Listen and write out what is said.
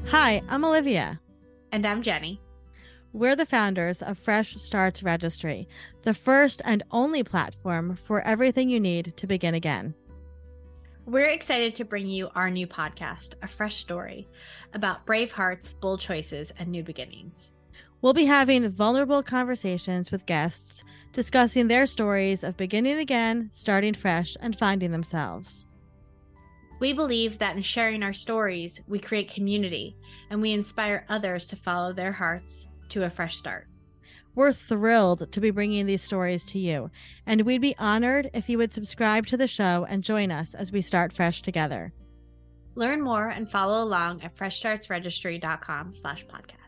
Hi, I'm Olivia. And I'm Jenny. We're the founders of Fresh Starts Registry, the first and only platform for everything you need to begin again. We're excited to bring you our new podcast, A Fresh Story, about brave hearts, bold choices, and new beginnings. We'll be having vulnerable conversations with guests, discussing their stories of beginning again, starting fresh, and finding themselves. We believe that in sharing our stories, we create community, and we inspire others to follow their hearts to a fresh start. We're thrilled to be bringing these stories to you, and we'd be honored if you would subscribe to the show and join us as we start fresh together. Learn more and follow along at freshstartsregistry.com/podcast.